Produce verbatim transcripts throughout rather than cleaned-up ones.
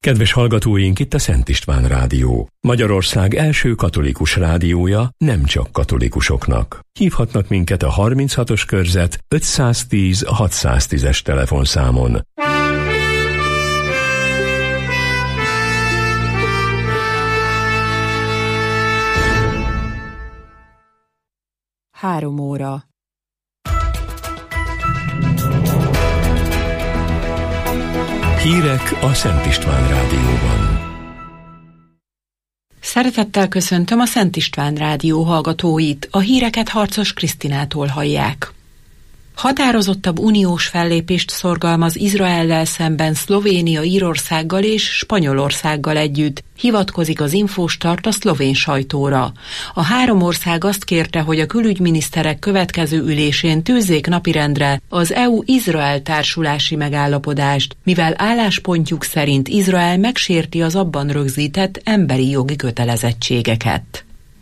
Kedves hallgatóink, itt a Szent István Rádió. Magyarország első katolikus rádiója nem csak katolikusoknak. Hívhatnak minket a harminchatos körzet ötszáztíz hatszáztízes telefonszámon. Három óra. Hírek a Szent István Rádióban. Szeretettel köszöntöm a Szent István Rádió hallgatóit, a híreket Harcos Krisztinától hallják. Határozottabb uniós fellépést szorgalmaz Izraellel szemben Szlovénia Írországgal és Spanyolországgal együtt, hivatkozik az Infostart a szlovén sajtóra. A három ország azt kérte, hogy a külügyminiszterek következő ülésén tűzzék napirendre az é u-Izrael társulási megállapodást, mivel álláspontjuk szerint Izrael megsérti az abban rögzített emberi jogi kötelezettségeket.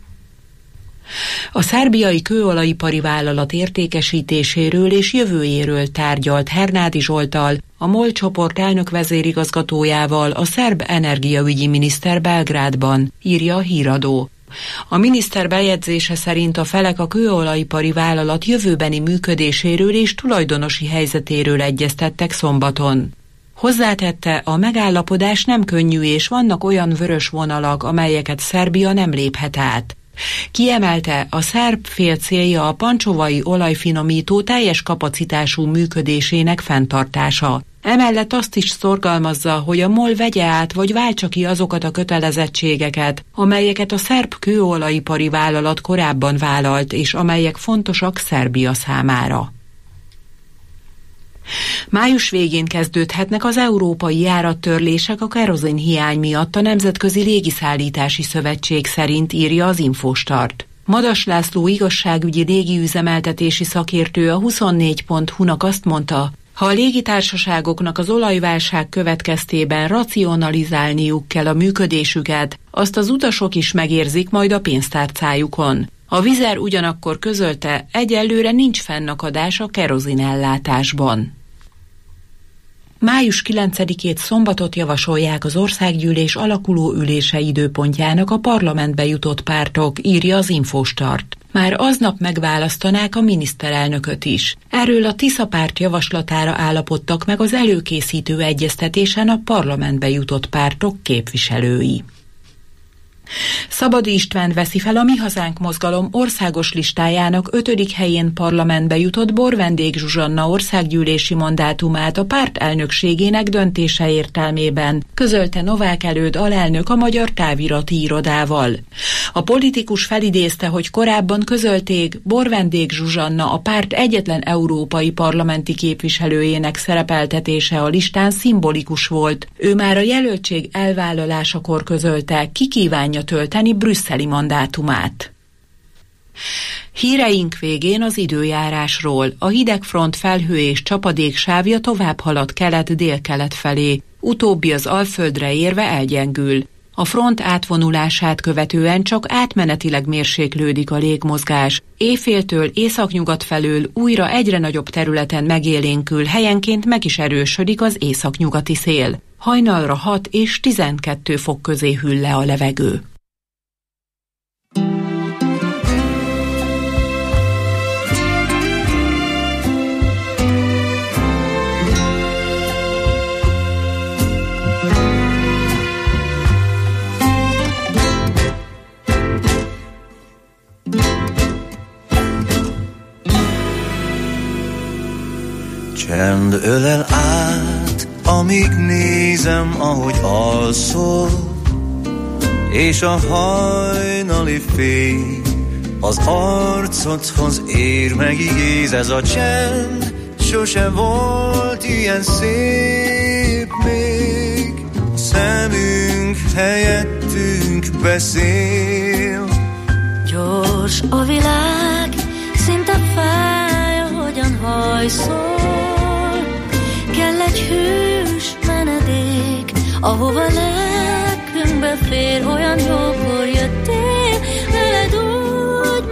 A szerbiai kőolajipari vállalat értékesítéséről és jövőjéről tárgyalt Hernádi Zsolttal, a MOL csoport elnök vezérigazgatójával a szerb energiaügyi miniszter Belgrádban, írja a híradó. A miniszter bejegyzése szerint a felek a kőolajipari vállalat jövőbeni működéséről és tulajdonosi helyzetéről egyeztettek szombaton. Hozzátette, a megállapodás nem könnyű és vannak olyan vörös vonalak, amelyeket Szerbia nem léphet át. Kiemelte, a szerb fél célja a pancsovai olajfinomító teljes kapacitású működésének fenntartása. Emellett azt is szorgalmazza, hogy a MOL vegye át vagy váltsa ki azokat a kötelezettségeket, amelyeket a szerb kőolajipari vállalat korábban vállalt, és amelyek fontosak Szerbia számára. Május végén kezdődhetnek az európai járattörlések a kerozin hiány miatt a Nemzetközi Légiszállítási Szövetség szerint, írja az Infostart. Madas László igazságügyi légiüzemeltetési szakértő a huszonnégy pont hu-nak azt mondta, ha a légitársaságoknak az olajválság következtében racionalizálniuk kell a működésüket, azt az utasok is megérzik majd a pénztárcájukon. A Vizer ugyanakkor közölte, egyelőre nincs fennakadás a kerozinellátásban. Május kilencedikét szombatot javasolják az országgyűlés alakuló ülése időpontjának a parlamentbe jutott pártok, írja az Infostart. Már aznap megválasztanák a miniszterelnököt is. Erről a Tisza párt javaslatára állapodtak meg az előkészítő egyeztetésen a parlamentbe jutott pártok képviselői. Szabadi István veszi fel a Mi Hazánk mozgalom országos listájának ötödik helyén parlamentbe jutott Borvendég Zsuzsanna országgyűlési mandátumát a párt elnökségének döntése értelmében, közölte Novák Előd alelnök a Magyar Távirati Irodával. A politikus felidézte, hogy korábban közölték, Borvendég Zsuzsanna a párt egyetlen európai parlamenti képviselőjének szerepeltetése a listán szimbolikus volt. Ő már a jelöltség elvállalásakor közölte, ki kívánja tölteni brüsszeli mandátumát. Híreink végén az időjárásról. A hidegfront felhő és csapadék sávja tovább halad kelet-délkelet felé, utóbbi az Alföldre érve elgyengül. A front átvonulását követően csak átmenetileg mérséklődik a légmozgás. Éjféltől északnyugat felől újra egyre nagyobb területen megélénkül, helyenként meg is erősödik az északnyugati szél. Hajnalra hat és tizenkét fok közé hűl le a levegő. Csend ölel át, amíg nézem, ahogy alszol, és a hajnali fény az arcodhoz ér, megigéz. Ez a csend sose volt ilyen szép még, a szemünk helyettünk beszél. Gyors a világ, szinte fáj, ahogyan hajszol. Kell egy hűs menedék, ahova lelkünkbe fér. Olyan jókor jöttél, veled úgy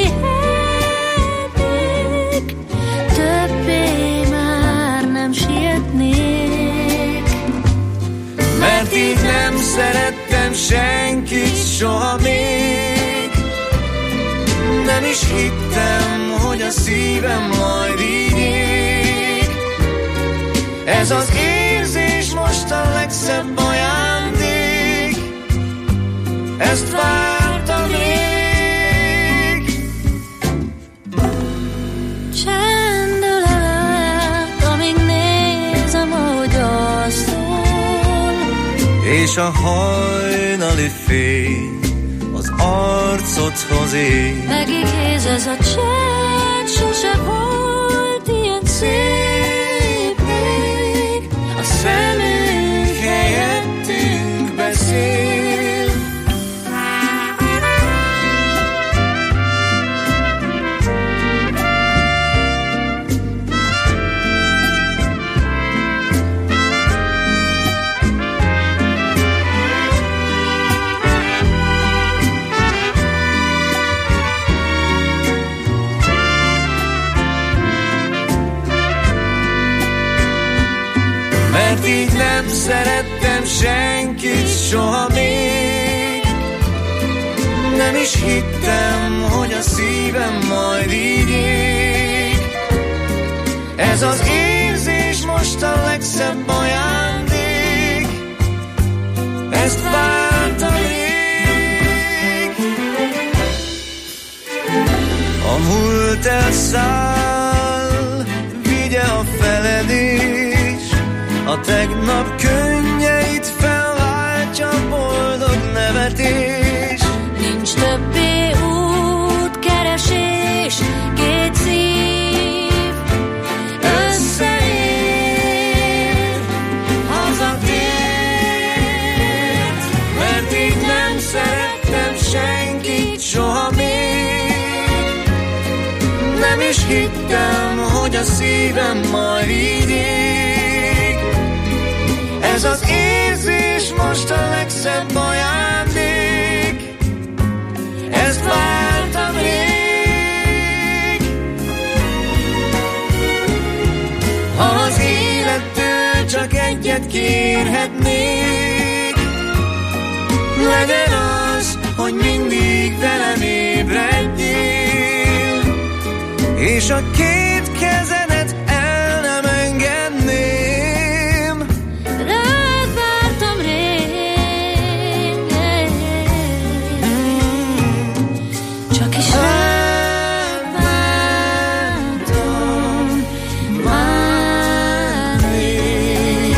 megpihennék. Többé már nem sietnék, mert nem szerettem senkit soha még, nem is hittem, hogy a szívem majd így ég. Ez az érzés most a legszebb ajándék, ezt vártam rég. Csendül át, amíg nézem, ahogy alszol, és a hajnali fény az arcodhoz ég. megigéz ez a csend, sose volt ilyen szép még. A szemünk helyettünk beszél. Mert így nem szerettem senkit soha még, nem is hittem, hogy a szívem majd így ég. Ez az érzés most a legszebb ajándék, ezt vártam rég. A múlt elszáll, vigye a feledés, a tegnap könnyeit felváltja boldog nevetés. Nincs többé útkeresés, két szív összeér, hazatért. Mert így nem szerettem senkit soha még, nem is hittem, hogy a szívem majd így ég. Ez az érzés most a legszebb ajándék, ezt vártam rég. Ha az élettől csak egyet kérhetnék, legyen az, hogy mindig velem ébredjél, és a két kezedet el nem engedném. Rád vártam rég, csak is rád vártam már rég.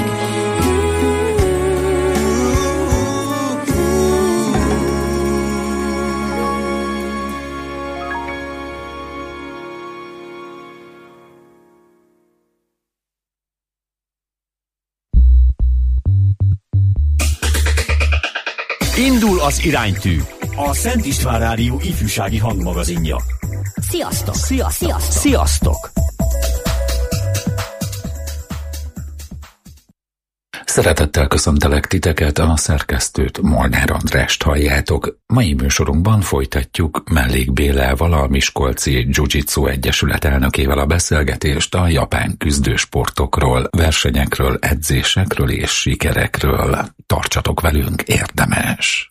Indul az iránytű, a Szent István Rádió ifjúsági hangmagazinja. Sziasztok! Sziasztok! Sziasztok! Sziasztok! Szeretettel köszöntelek titeket, a szerkesztőt, Molnár Andrást halljátok. Mai műsorunkban folytatjuk Mellék Bélával, a Miskolci Jiu-Jitsu Egyesület elnökével a beszélgetést a japán küzdősportokról, versenyekről, edzésekről és sikerekről. Tartsatok velünk, érdemes!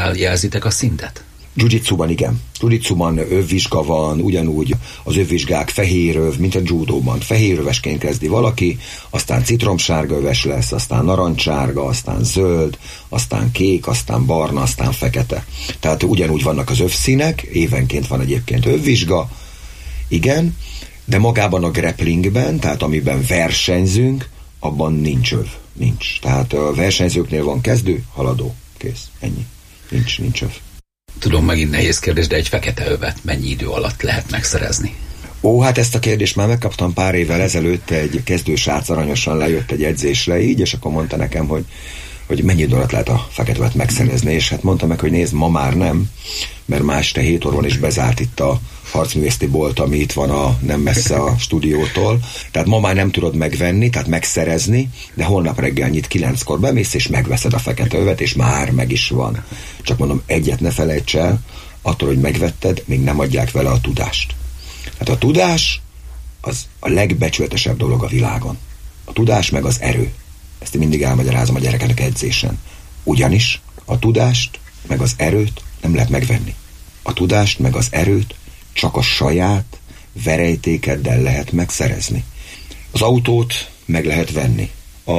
Ezzel jelzitek a szintet? Jiu-jitsuban igen. Jiu-jitsuban övvizsga van, ugyanúgy az övvizsgák fehér öv, mint a judóban. Fehér övesként kezdi valaki, aztán citromsárga öves lesz, aztán narancssárga, aztán zöld, aztán kék, aztán barna, aztán fekete. Tehát ugyanúgy vannak az övszínek, évenként van egyébként övvizsga, igen, de magában a grapplingben, tehát amiben versenyzünk, abban nincs öv. Nincs. Tehát a versenyzőknél van kezdő, haladó, kész. Ennyi. Nincs, nincs öv. Tudom, megint nehéz kérdés, de egy fekete övet mennyi idő alatt lehet megszerezni? Ó, hát ezt a kérdést már megkaptam pár évvel ezelőtt, egy kezdősrác aranyosan lejött egy edzésre így, és akkor mondta nekem, hogy, hogy mennyi idő alatt lehet a fekete övet megszerezni, és hát mondta meg, hogy nézd, ma már nem, mert ma este hét óra van is bezárt itt a harcművészeti bolt, ami itt van a, nem messze a stúdiótól. Tehát ma már nem tudod megvenni, tehát megszerezni, de holnap reggel nyit kilenckor bemész, és megveszed a fekete övet, és már meg is van. Csak mondom, egyet ne felejts el, attól, hogy megvetted, még nem adják vele a tudást. Tehát a tudás az a legbecsületesebb dolog a világon. A tudás meg az erő. Ezt én mindig elmagyarázom a gyerekeknek edzésen. Ugyanis a tudást meg az erőt nem lehet megvenni. A tudást meg az erőt csak a saját verejtékeddel lehet megszerezni. Az autót meg lehet venni.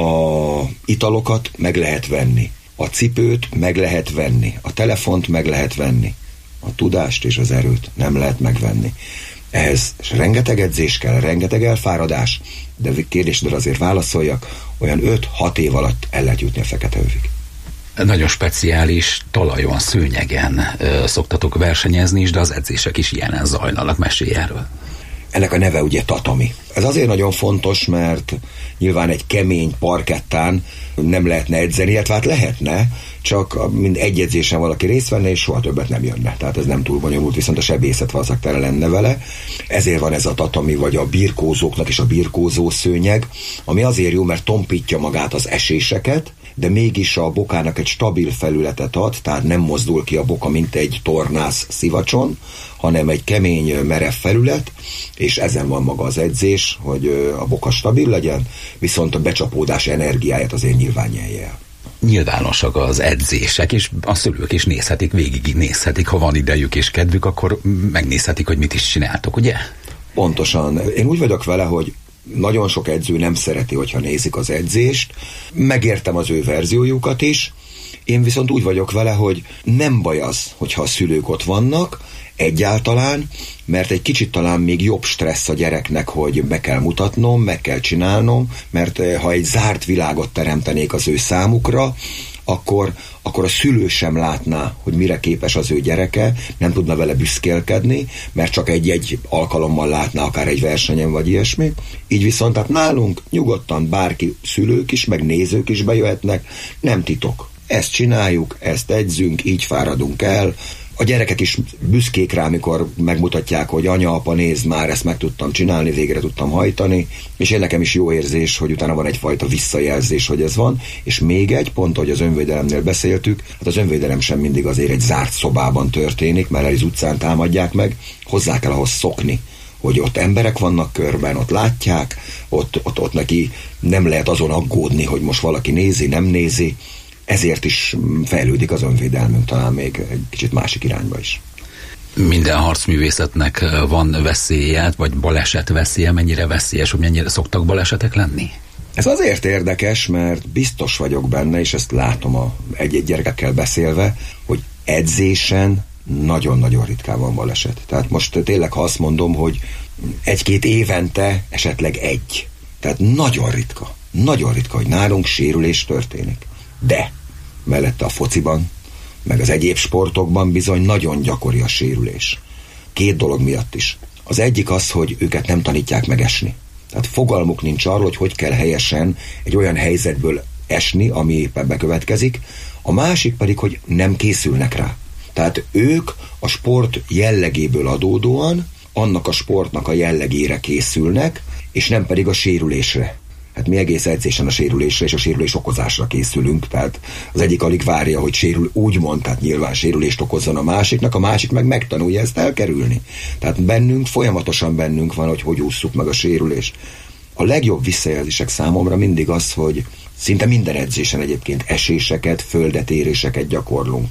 A italokat meg lehet venni. A cipőt meg lehet venni. A telefont meg lehet venni. A tudást és az erőt nem lehet megvenni. Ehhez rengeteg edzés kell, rengeteg elfáradás, de kérdésre azért válaszoljak, olyan öt-hat év alatt el lehet jutni a fekete övig. Nagyon speciális talajon, szőnyegen ö, szoktatok versenyezni is, de az edzések is ilyenen zajlanak. Mesélj erről. Ennek a neve ugye tatami. Ez azért nagyon fontos, mert nyilván egy kemény parkettán nem lehetne edzeni, illetve hát lehetne, csak mind egy edzésen valaki részt venne, és soha többet nem jönne. Tehát ez nem túl bonyolult, viszont a sebészet valószínűleg tele lenne vele. Ezért van ez a tatami, vagy a birkózóknak is a birkózó szőnyeg, ami azért jó, mert tompítja magát az eséseket, de mégis a bokának egy stabil felületet ad, tehát nem mozdul ki a boka, mint egy tornász szivacson, hanem egy kemény, merev felület, és ezen van maga az edzés, hogy a boka stabil legyen, viszont a becsapódás energiáját azért nyilván nyelje el. Nyilvánosak az edzések, és a szülők is nézhetik, végig nézhetik, ha van idejük és kedvük, akkor megnézhetik, hogy mit is csináltok, ugye? Pontosan. Én úgy vagyok vele, hogy nagyon sok edző nem szereti, hogyha nézik az edzést. Megértem az ő verziójukat is. Én viszont úgy vagyok vele, hogy nem baj az, hogyha a szülők ott vannak, egyáltalán, mert egy kicsit talán még jobb stressz a gyereknek, hogy be kell mutatnom, meg kell csinálnom, mert ha egy zárt világot teremtenék az ő számukra, akkor, akkor a szülő sem látná, hogy mire képes az ő gyereke, nem tudna vele büszkélkedni, mert csak egy-egy alkalommal látná akár egy versenyen vagy ilyesmi. Így viszont hát nálunk nyugodtan bárki, szülők is, meg nézők is bejöhetnek, nem titok. Ezt csináljuk, ezt edzünk, így fáradunk el. A gyerekek is büszkék rá, amikor megmutatják, hogy anya, apa, nézd már, ezt meg tudtam csinálni, végre tudtam hajtani, és én nekem is jó érzés, hogy utána van egyfajta visszajelzés, hogy ez van, és még egy pont, hogy az önvédelemnél beszéltük, hát az önvédelem sem mindig azért egy zárt szobában történik, mert az utcán támadják meg, hozzá kell ahhoz szokni, hogy ott emberek vannak körben, ott látják, ott, ott, ott neki nem lehet azon aggódni, hogy most valaki nézi, nem nézi. Ezért is fejlődik az önvédelmünk, talán még egy kicsit másik irányba is. Minden harcművészetnek van veszélye, vagy baleset veszélye, mennyire veszélyes, hogy mennyire szoktak balesetek lenni? Ez azért érdekes, mert biztos vagyok benne, és ezt látom a egy-egy gyerekekkel beszélve, hogy edzésen nagyon-nagyon ritkán van baleset. Tehát most tényleg, ha azt mondom, hogy egy-két évente esetleg egy. Tehát nagyon ritka. Nagyon ritka, hogy nálunk sérülés történik. De mellette a fociban, meg az egyéb sportokban bizony nagyon gyakori a sérülés. Két dolog miatt is. Az egyik az, hogy őket nem tanítják meg esni. Tehát fogalmuk nincs arról, hogy hogy kell helyesen egy olyan helyzetből esni, ami éppen bekövetkezik. A másik pedig, hogy nem készülnek rá. Tehát ők a sport jellegéből adódóan annak a sportnak a jellegére készülnek, és nem pedig a sérülésre. Hát mi egész edzésen a sérülésre és a sérülés okozásra készülünk, tehát az egyik alig várja, hogy sérül, úgymond, tehát nyilván sérülést okozzon a másiknak, a másik meg megtanulja ezt elkerülni. Tehát bennünk, folyamatosan bennünk van, hogy hogy ússzuk meg a sérülést. A legjobb visszajelzések számomra mindig az, hogy szinte minden edzésen egyébként eséseket, földetéréseket gyakorlunk.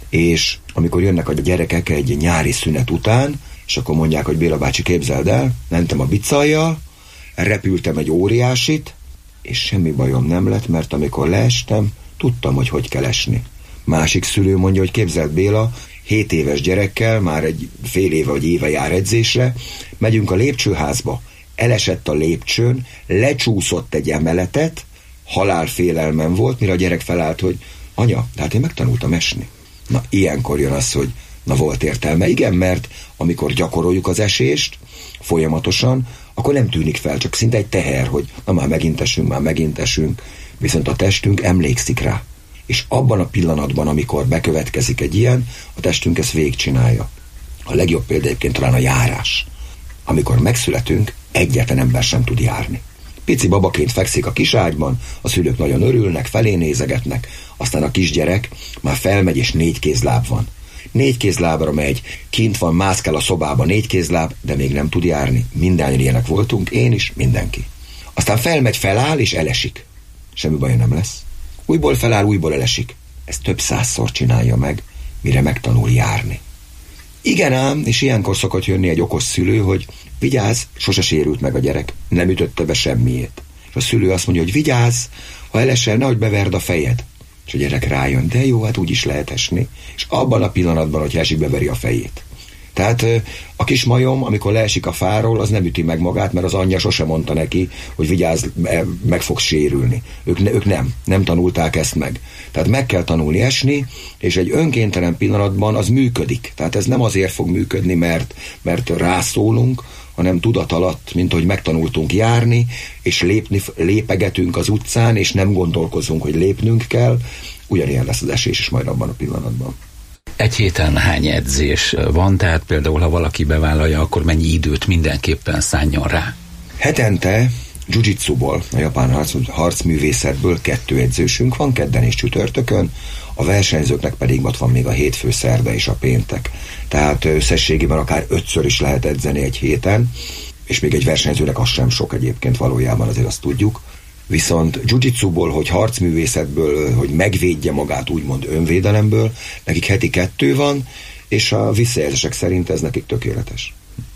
és amikor jönnek a gyerekek egy nyári szünet után, és akkor mondják, hogy Béla bácsi, képzeld el, mentem a bicajjal, repültem egy óriásit, és semmi bajom nem lett, mert amikor leestem, tudtam, hogy hogy kell esni. Másik szülő mondja, hogy képzeld Béla, hét éves gyerekkel, már egy fél éve vagy éve jár edzésre, megyünk a lépcsőházba, elesett a lépcsőn, lecsúszott egy emeletet, halálfélelmem volt, mire a gyerek felállt, hogy anya, de hát én megtanultam esni. Na, ilyenkor jön az, hogy na, volt értelme. Igen, mert amikor gyakoroljuk az esést folyamatosan, akkor nem tűnik fel, csak szinte egy teher, hogy na már megint esünk, már megint esünk, viszont a testünk emlékszik rá. És abban a pillanatban, amikor bekövetkezik egy ilyen, a testünk ezt végigcsinálja. A legjobb példa egyébként talán a járás. Amikor megszületünk, egyetlen ember sem tud járni. Pici babaként fekszik a kiságyban, a szülők nagyon örülnek, felé nézegetnek, aztán a kisgyerek már felmegy és négy kézláb van. Négy kézlábra megy, kint van, mászkál a szobába négy kézláb, de még nem tud járni. Mindannyian ilyenek voltunk, én is, mindenki. Aztán felmegy, feláll és elesik. Semmi baja nem lesz. Újból feláll, újból elesik. Ezt több százszor csinálja meg, mire megtanul járni. Igen ám, és ilyenkor szokott jönni egy okos szülő, hogy vigyázz, sose sérült meg a gyerek, nem ütötte be semmiét. És a szülő azt mondja, hogy vigyázz, ha elesel, nehogy beverd a fejed. És a gyerek rájön, de jó, hát úgy is lehet esni. És abban a pillanatban, hogy esik, beveri a fejét. Tehát a kis majom, amikor leesik a fáról, az nem üti meg magát, mert az anyja sose mondta neki, hogy vigyázz, meg fogsz sérülni. Ők, ne, ők nem, nem tanulták ezt meg. Tehát meg kell tanulni esni, és egy önkéntelen pillanatban az működik. Tehát ez nem azért fog működni, mert, mert rászólunk, hanem tudat alatt, mint hogy megtanultunk járni, és lépni, lépegetünk az utcán, és nem gondolkozunk, hogy lépnünk kell, ugyanilyen lesz az esés is majd abban a pillanatban. Egy héten hány edzés van, tehát például, ha valaki bevállalja, akkor mennyi időt mindenképpen szánjon rá? Hetente jiu-jitsuból, a japán harc, harcművészetből kettő edzősünk van, kedden és csütörtökön, a versenyzőknek pedig ott van még a hétfő, szerda és a péntek. Tehát összességében akár ötször is lehet edzeni egy héten, és még egy versenyzőnek az sem sok egyébként valójában, azért azt tudjuk. Viszont jiu-jitsuból, hogy harcművészetből, hogy megvédje magát úgymond önvédelemből, nekik heti kettő van, és a visszajelzések szerint ez nekik tökéletes.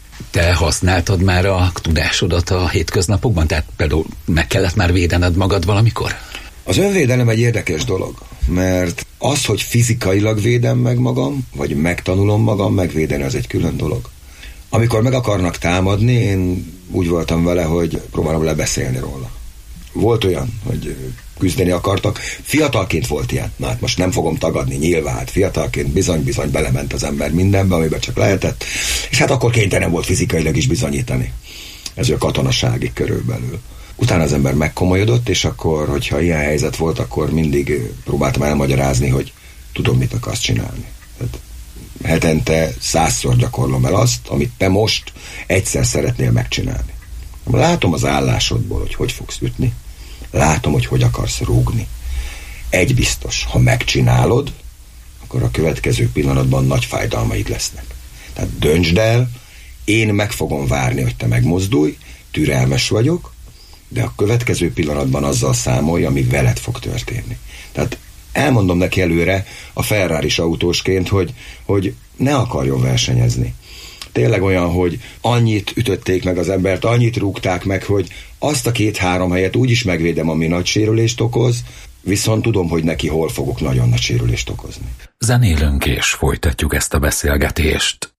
Te használtad már a tudásodat a hétköznapokban? Tehát például meg kellett már védened magad valamikor? Az önvédelem egy érdekes dolog, mert az, hogy fizikailag védem meg magam, vagy megtanulom magam megvédeni, az egy külön dolog. Amikor meg akarnak támadni, én úgy voltam vele, hogy próbálom lebeszélni róla. Volt olyan, hogy küzdeni akartak. Fiatalként volt ilyen. Na hát most nem fogom tagadni, nyilván. Hát fiatalként bizony-bizony belement az ember mindenbe, amiben csak lehetett. És hát akkor kénytelen volt fizikailag is bizonyítani. Ez a katonasági körülbelül. Utána az ember megkomolyodott, és akkor, hogyha ilyen helyzet volt, akkor mindig próbáltam elmagyarázni, hogy tudom, mit akarsz csinálni. Tehát hetente százszor gyakorlom el azt, amit te most egyszer szeretnél megcsinálni. Látom az állásodból, hogy hogy fogsz ütni. Látom, hogy hogy akarsz rúgni. Egy biztos, ha megcsinálod, akkor a következő pillanatban nagy fájdalmaid lesznek. Tehát döntsd el, én meg fogom várni, hogy te megmozdulj, türelmes vagyok, de a következő pillanatban azzal számolj, ami veled fog történni. Tehát elmondom neki előre a Ferraris autósként, hogy, hogy ne akarjon versenyezni. Tényleg olyan, hogy annyit ütötték meg az embert, annyit rúgták meg, hogy azt a két-három helyet úgy is megvédem, ami nagy sérülést okoz, viszont tudom, hogy neki hol fogok nagyon nagy sérülést okozni. Zenélünk és folytatjuk ezt a beszélgetést.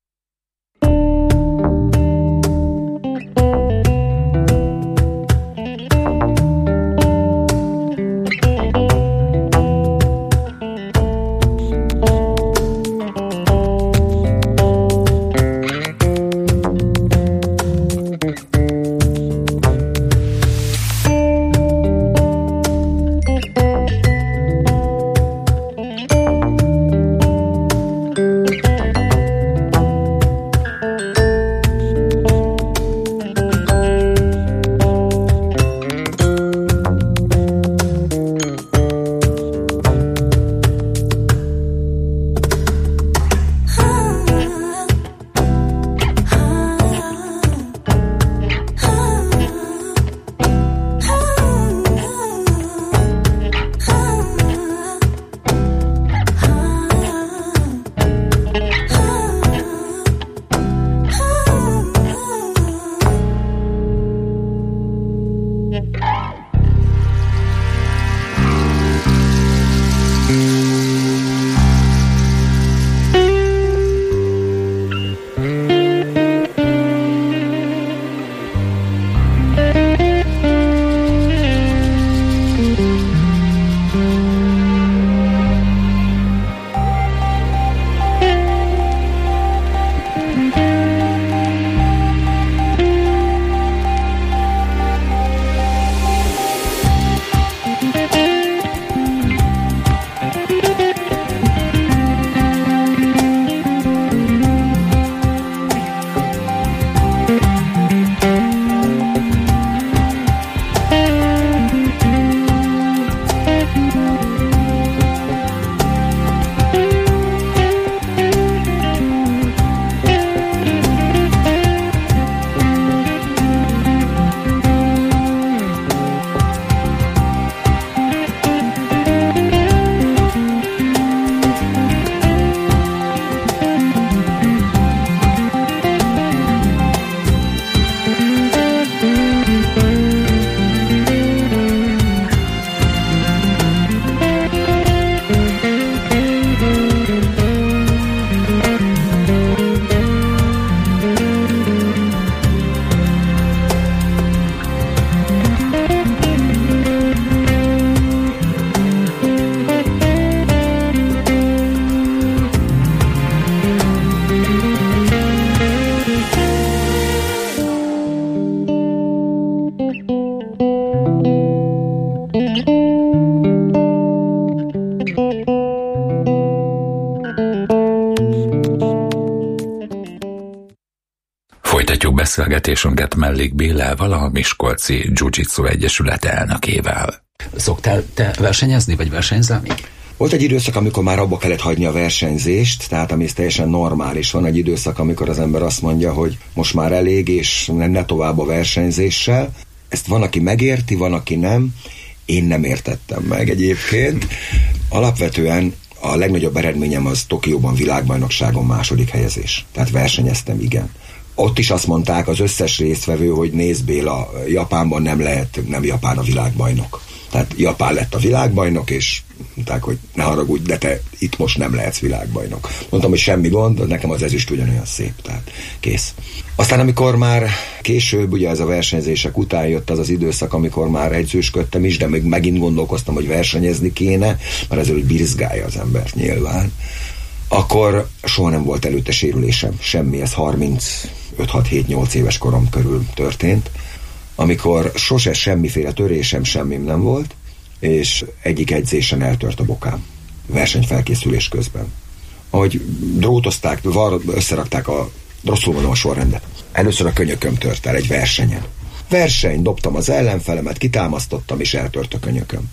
Folytatjuk beszélgetésünket Mellék Bélával, a Miskolci Jiu-Jitsu Egyesület elnökével. Szoktál te versenyezni, vagy versenyzel még? Volt egy időszak, amikor már abba kellett hagyni a versenyzést, tehát ami teljesen normális. Van egy időszak, amikor az ember azt mondja, hogy most már elég, és ne tovább a versenyzéssel. Ezt van, aki megérti, van, aki nem. Én nem értettem meg egyébként. Alapvetően a legnagyobb eredményem az Tokióban világbajnokságon második helyezés. Tehát versenyeztem, igen. Ott is azt mondták az összes résztvevő, hogy nézd Béla, Japánban nem lehet, nem Japán a világbajnok. Tehát Japán lett a világbajnok, és mondták, hogy ne haragudj, de te itt most nem lehetsz világbajnok. Mondtam, hogy semmi gond, nekem az ezüst ugyanolyan szép, tehát kész. Aztán amikor már később, ugye ez a versenyzések után jött az az időszak, amikor már edzősködtem is, de még megint gondolkoztam, hogy versenyezni kéne, mert ezzel úgy birzgálja az embert nyilván, akkor soha nem volt előtte sérülésem, semmi, ez harmincöt hat hét nyolc éves korom körül történt, amikor sose semmiféle törésem, semmim nem volt, és egyik edzésen eltört a bokám, versenyfelkészülés közben. Ahogy drótozták, összerakták a, rosszul mondom a sorrendet. Először a könyököm tört el egy versenyen. Verseny, dobtam az ellenfelemet, kitámasztottam, és eltört a könyököm.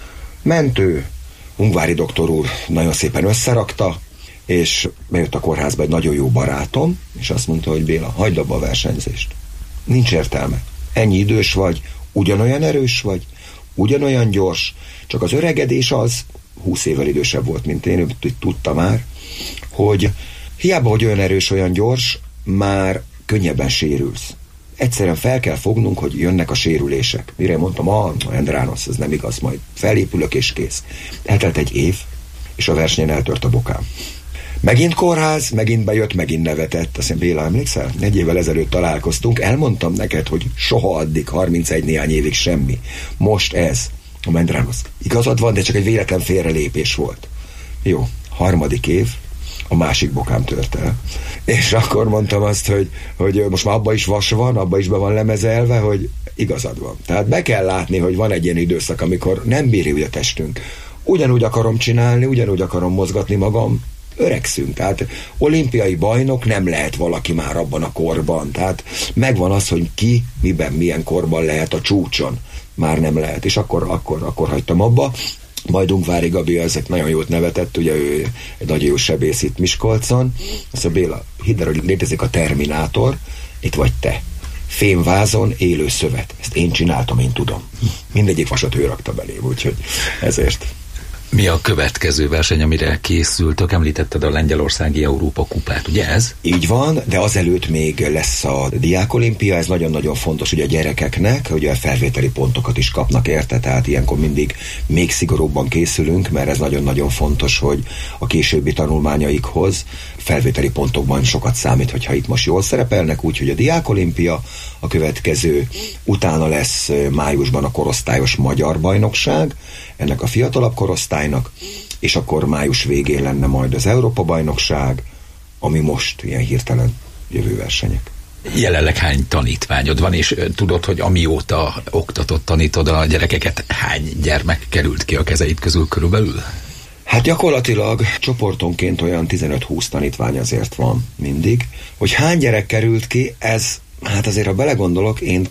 Mentő, Ungvári doktor úr nagyon szépen összerakta, és bejött a kórházba egy nagyon jó barátom, és azt mondta, hogy Béla, hagyd abba a versenyzést. Nincs értelme. Ennyi idős vagy, ugyanolyan erős vagy, ugyanolyan gyors, csak az öregedés az, húsz évvel idősebb volt, mint én, ő tudta már, hogy hiába, hogy olyan erős, olyan gyors, már könnyebben sérülsz. Egyszerűen fel kell fognunk, hogy jönnek a sérülések. Mire mondtam, ah, Endránosz, ez nem igaz, majd felépülök és kész. Eltelt egy év, és a versenyen eltört a bokám. Megint kórház, megint bejött, megint nevetett. Azt mondja, Béla, emlékszel? Egy évvel ezelőtt találkoztunk, elmondtam neked, hogy soha addig, harmincegy néhány évig semmi. Most ez. A Mendránosz, igazad van, de csak egy véletlen félrelépés volt. Jó, harmadik év, a másik bokám tört el. És akkor mondtam azt, hogy, hogy most már abba is vas van, abba is be van lemezelve, hogy igazad van. Tehát be kell látni, hogy van egy ilyen időszak, amikor nem bírja úgy a testünk. Ugyanúgy akarom csinálni, ugyanúgy akarom mozgatni magam, öregszünk, tehát olimpiai bajnok nem lehet valaki már abban a korban, tehát megvan az, hogy ki, miben, milyen korban lehet a csúcson, már nem lehet, és akkor, akkor, akkor hagytam abba. Majd Ungvári Gabi ezek nagyon jót nevetett, ugye ő egy nagyon jó sebész itt Miskolcon, azt mondja, Béla, hidd el, hogy létezik a Terminátor, itt vagy te. Fémvázon élő szövet. Ezt én csináltam, én tudom. Mindegyik vasat ő rakta belém, úgyhogy ezért. Mi a következő verseny, amire készültök? Említetted a lengyelországi Európa kupát, ugye ez? Így van, de azelőtt még lesz a diákolimpia, ez nagyon-nagyon fontos ugye a gyerekeknek, ugye a felvételi pontokat is kapnak érte, tehát ilyenkor mindig még szigorúbban készülünk, mert ez nagyon-nagyon fontos, hogy a későbbi tanulmányaikhoz felvételi pontokban sokat számít, hogyha itt most jól szerepelnek, úgyhogy a diákolimpia, a következő utána lesz májusban a korosztályos magyar bajnokság, ennek a fiatalabb korosztálynak, és akkor május végén lenne majd az Európa-bajnokság, ami most ilyen hirtelen jövő versenyek. Jelenleg hány tanítványod van, és tudod, hogy amióta oktatod, tanítod a gyerekeket, hány gyermek került ki a kezeid közül körülbelül? Hát gyakorlatilag csoportonként olyan tizenöt-húsz tanítvány azért van mindig. Hogy hány gyerek került ki, ez, hát azért ha belegondolok, én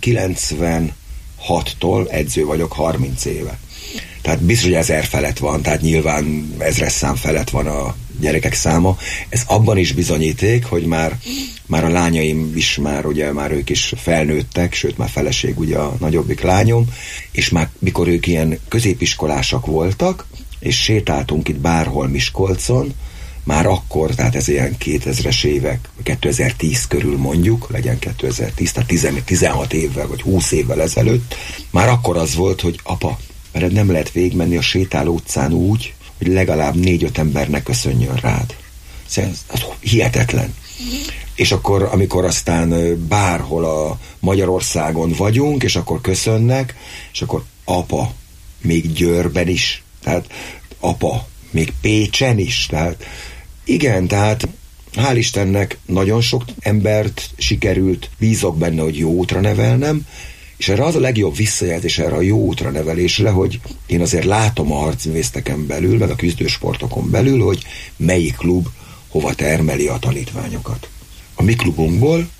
kilencvenhattól edző vagyok harminc éve. Tehát biztos, hogy ezer felett van, tehát nyilván ezres szám felett van a gyerekek száma. Ez abban is bizonyíték, hogy már, már a lányaim is már, ugye már ők is felnőttek, sőt már feleség ugye a nagyobbik lányom, és már mikor ők ilyen középiskolásak voltak, és sétáltunk itt bárhol Miskolcon, már akkor, tehát ez ilyen kétezres évek, kétezer-tíz körül mondjuk, legyen kétezer-tíz, tehát tizenhat évvel vagy húsz évvel ezelőtt, már akkor az volt, hogy apa, mert nem lehet végigmenni a sétáló utcán úgy, hogy legalább négy-öt embernek köszönjön rád. Ez, ez hihetetlen. És akkor, amikor aztán bárhol a Magyarországon vagyunk, és akkor köszönnek, és akkor apa, még Győrben is, tehát apa, még Pécsen is, tehát igen, tehát hál' Istennek nagyon sok embert sikerült, bízok benne, hogy jó útra nevelnem, és erre az a legjobb visszajelzés erre a jó útra nevelésre, hogy én azért látom a harcművészteken belül, meg a küzdősportokon belül, hogy melyik klub hova termeli a tanítványokat. A mi klubunkból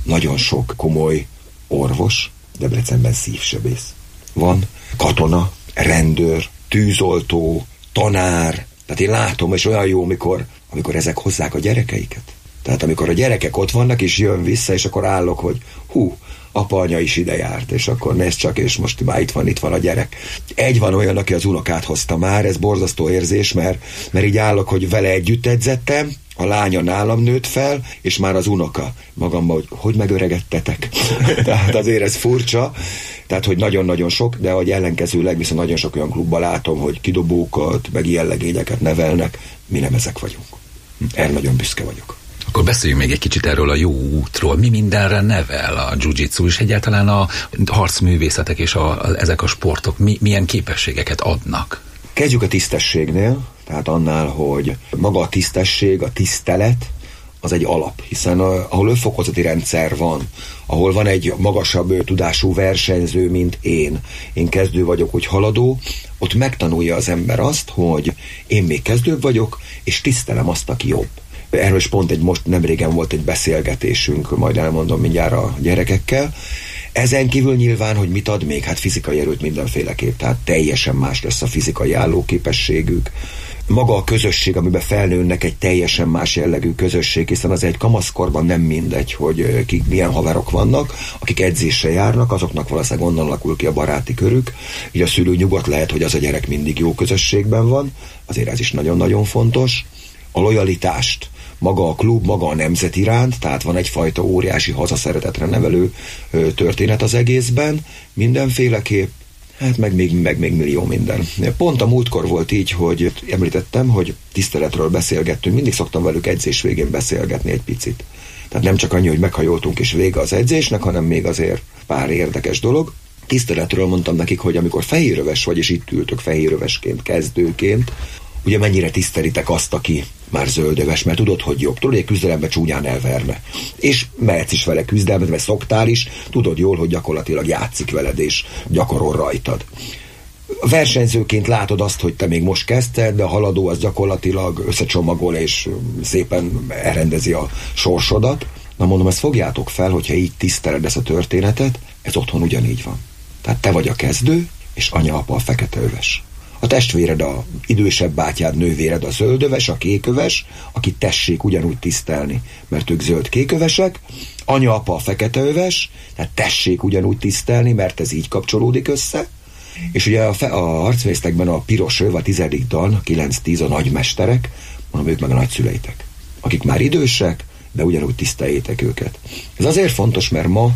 nagyon sok komoly orvos, Debrecenben szívsebész van, katona, rendőr, tűzoltó, tanár. Tehát én látom, és olyan jó, amikor, amikor ezek hozzák a gyerekeiket. Tehát amikor a gyerekek ott vannak, és jön vissza, és akkor állok, hogy hú, apa, anya is ide járt, és akkor nézd csak, és most már itt van, itt van a gyerek. Egy van olyan, aki az unokát hozta már, ez borzasztó érzés, mert, mert így állok, hogy vele együtt edzettem, a lánya nálam nőtt fel, és már az unoka magamban, hogy hogy megöregedtetek. Tehát azért ez furcsa, tehát hogy nagyon-nagyon sok, de hogy ellenkezőleg viszont nagyon sok olyan klubban látom, hogy kidobókat, meg ilyen legényeket nevelnek, mi nem ezek vagyunk. Erre nagyon büszke vagyok. Akkor beszéljünk még egy kicsit erről a jó útról. Mi mindenre nevel a jiu-jitsu, és egyáltalán a harcművészetek és a, a, ezek a sportok mi, milyen képességeket adnak? Kezdjük a tisztességnél, tehát annál, hogy maga a tisztesség, a tisztelet, az egy alap, hiszen ahol önfokozati rendszer van, ahol van egy magasabb tudású versenyző, mint én, én kezdő vagyok, hogy haladó, ott megtanulja az ember azt, hogy én még kezdő vagyok, és tisztelem azt, aki jobb. Erről is pont egy most nemrégen volt egy beszélgetésünk, majd elmondom mindjárt a gyerekekkel. Ezen kívül nyilván, hogy mit ad még? Hát fizikai erőt mindenféleképp, tehát teljesen más lesz a fizikai állóképességük. Maga a közösség, amiben felnőnek, egy teljesen más jellegű közösség, hiszen az egy kamaszkorban nem mindegy, hogy kik milyen haverok vannak, akik edzésre járnak, azoknak valószínűleg onnan alakul ki a baráti körük, így a szülő nyugodt lehet, hogy az a gyerek mindig jó közösségben van, azért ez is nagyon-nagyon fontos. A lojalitást, maga a klub, maga a nemzet iránt, tehát van egyfajta óriási hazaszeretetre nevelő ö, történet az egészben, mindenféleképp, hát meg még, meg még millió minden. Pont a múltkor volt így, hogy említettem, hogy tiszteletről beszélgettünk, mindig szoktam velük edzés végén beszélgetni egy picit. Tehát nem csak annyi, hogy meghajoltunk és vége az edzésnek, hanem még azért pár érdekes dolog. Tiszteletről mondtam nekik, hogy amikor fehéröves vagy, és itt ültök fehérövesként, kezdőként, ugye mennyire tisztelitek azt, aki már zöldöves, mert tudod, hogy jobb. Tudod, hogy egy küzdelemben csúnyán elverne. És mehetsz is vele küzdelmet, mert szoktál is, tudod jól, hogy gyakorlatilag játszik veled, és gyakorol rajtad. Versenyzőként látod azt, hogy te még most kezdted, de a haladó az gyakorlatilag összecsomagol, és szépen elrendezi a sorsodat. Na mondom, ezt fogjátok fel, hogyha így tiszteled ezt a történetet, ez otthon ugyanígy van. Tehát te vagy a kezdő, és anya-apa a feketeöves. A testvéred, a idősebb bátyád, nővéred a zöldöves, a kéköves, akit tessék ugyanúgy tisztelni, mert ők zöld-kékövesek, anya-apa a feketeöves, tehát tessék ugyanúgy tisztelni, mert ez így kapcsolódik össze, és ugye a, fe, a harcmésztekben a piros öv, a tizedik dan, a kilenc-tíz a nagymesterek, mondom, ők meg a nagyszüleitek, akik már idősek, de ugyanúgy tiszteljétek őket. Ez azért fontos, mert ma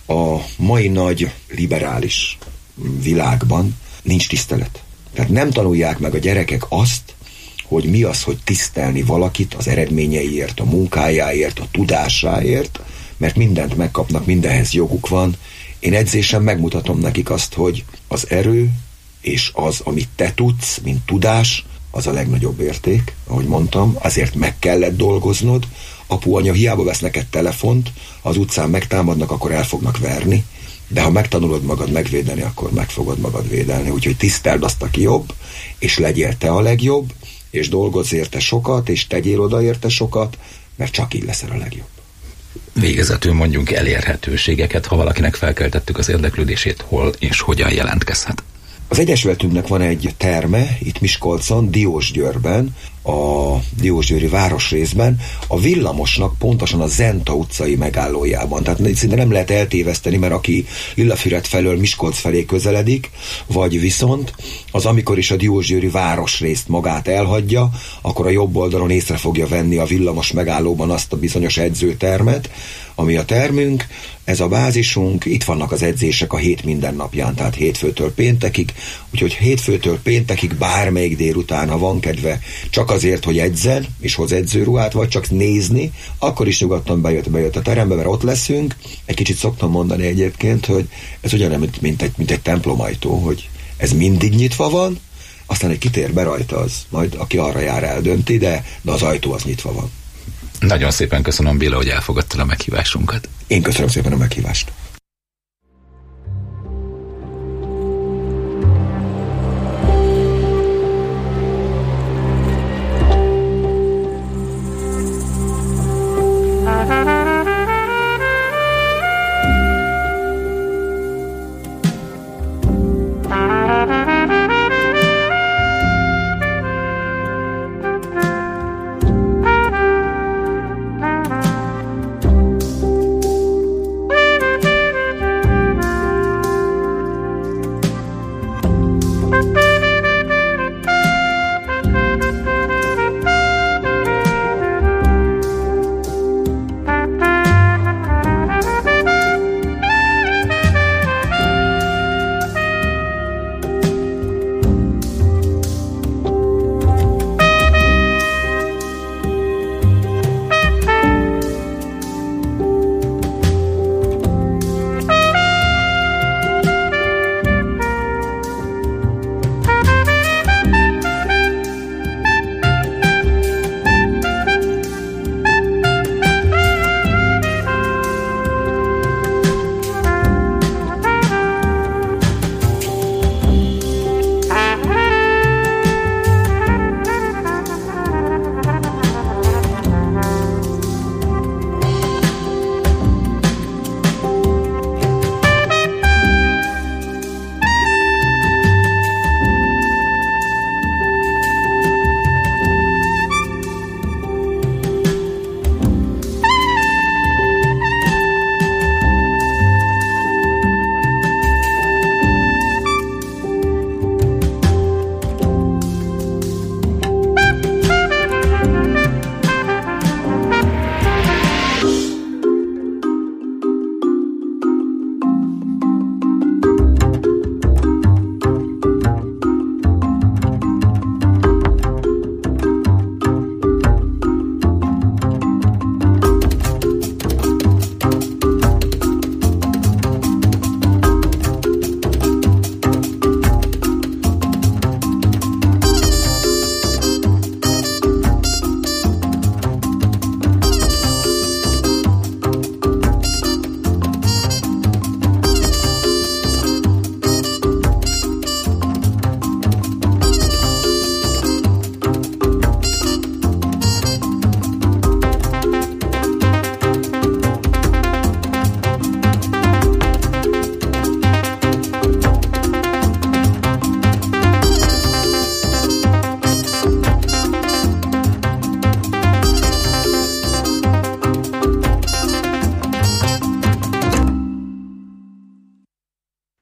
a mai nagy liberális világban nincs tisztelet. Tehát nem tanulják meg a gyerekek azt, hogy mi az, hogy tisztelni valakit az eredményeiért, a munkájáért, a tudásáért, mert mindent megkapnak, mindenhez joguk van. Én edzésen megmutatom nekik azt, hogy az erő és az, amit te tudsz, mint tudás, az a legnagyobb érték, ahogy mondtam, azért meg kellett dolgoznod. Apu, anya hiába vesz neked telefont, ha az utcán megtámadnak, akkor el fognak verni, de ha megtanulod magad megvédeni, akkor meg fogod magad védelni. Úgyhogy tiszteld azt, aki jobb, és legyél te a legjobb, és dolgozz érte sokat, és tegyél oda érte sokat, mert csak így leszel a legjobb. Végezetül mondjunk elérhetőségeket, ha valakinek felkeltettük az érdeklődését, hol és hogyan jelentkezhet. Az Egyesületünknek van egy terme, itt Miskolcon, Diósgyőrben, a Diósgyőri városrészben, a villamosnak pontosan a Zenta utcai megállójában. Tehát szinte nem lehet eltéveszteni, mert aki Illafüred felől Miskolc felé közeledik, vagy viszont az amikor is a Diósgyőri városrészt magát elhagyja, akkor a jobb oldalon észre fogja venni a villamos megállóban azt a bizonyos edzőtermet, ami a termünk, ez a bázisunk, itt vannak az edzések a hét minden napján, tehát hétfőtől péntekig, úgyhogy hétfőtől péntekig bármelyik délután, ha van kedve, csak azért, hogy edzen, és hoz edzőruhát, vagy csak nézni, akkor is nyugodtan bejött, bejött a terembe, mert ott leszünk. Egy kicsit szoktam mondani egyébként, hogy ez ugyanúgy, mint, mint, egy, mint egy templomajtó, hogy ez mindig nyitva van, aztán egy kitér be rajta, az majd aki arra jár, eldönti, de, de az ajtó az nyitva van. Nagyon szépen köszönöm, Béla, hogy elfogadtad a meghívásunkat. Én köszönöm szépen a meghívást.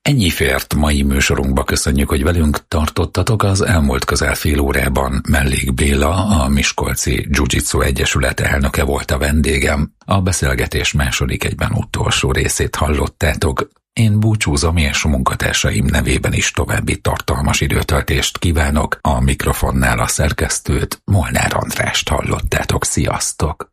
Ennyi fért mai műsorunkba, köszönjük, hogy velünk tartottatok. Az elmúlt közel fél órában Mellék Béla, a Miskolci Jiu-Jitsu Egyesület elnöke volt a vendégem. A beszélgetés második, egyben utolsó részét hallottátok. Én búcsúzom, és munkatársaim nevében is további tartalmas időtöltést kívánok. A mikrofonnál a szerkesztőt, Molnár Andrást hallottátok. Sziasztok!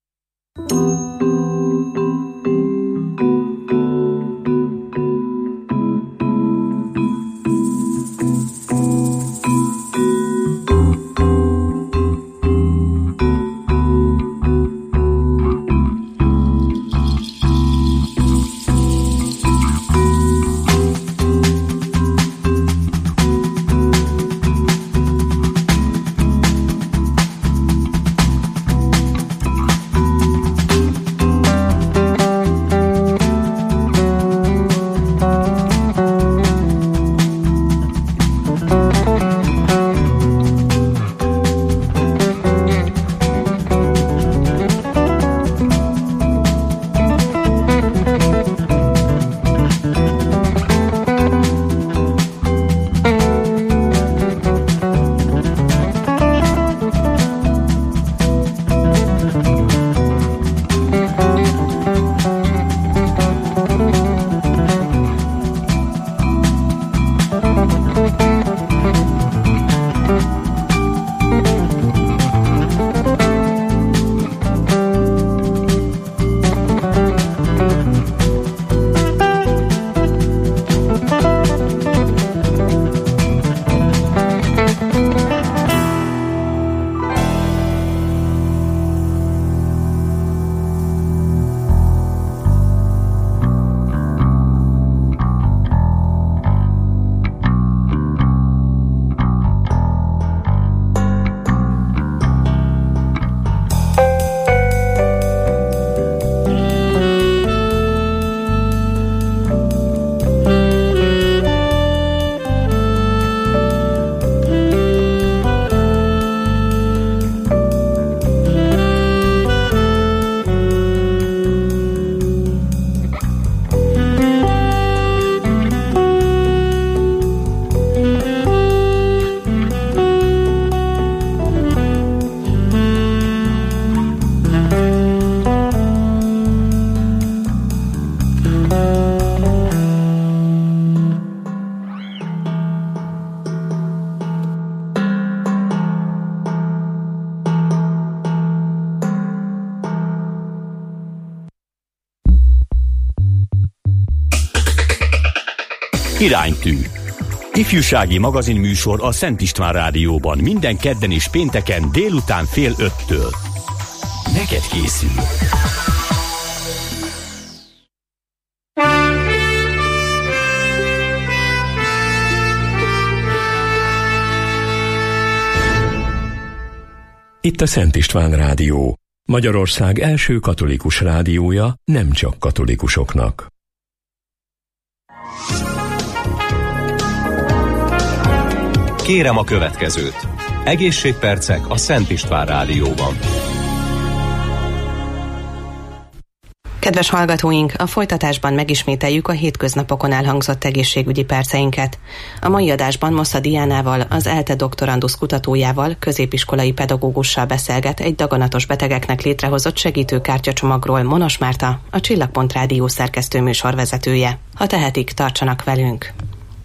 Iránytű. Ifjúsági magazinműsor a Szent István Rádióban minden kedden és pénteken délután fél öttől. Neked készül. Itt a Szent István Rádió, Magyarország első katolikus rádiója, nem csak katolikusoknak. Kérem a következőt. Egészségpercek a Szent István Rádióban. Kedves hallgatóink, a folytatásban megismételjük a hétköznapokon elhangzott egészségügyi perceinket. A mai adásban Mossza Diánával, az ELTE doktorandusz kutatójával, középiskolai pedagógussal beszélget egy daganatos betegeknek létrehozott segítőkártyacsomagról Monos Márta, a Csillagpont Rádió szerkesztő műsorvezetője. Ha tehetik, tartsanak velünk!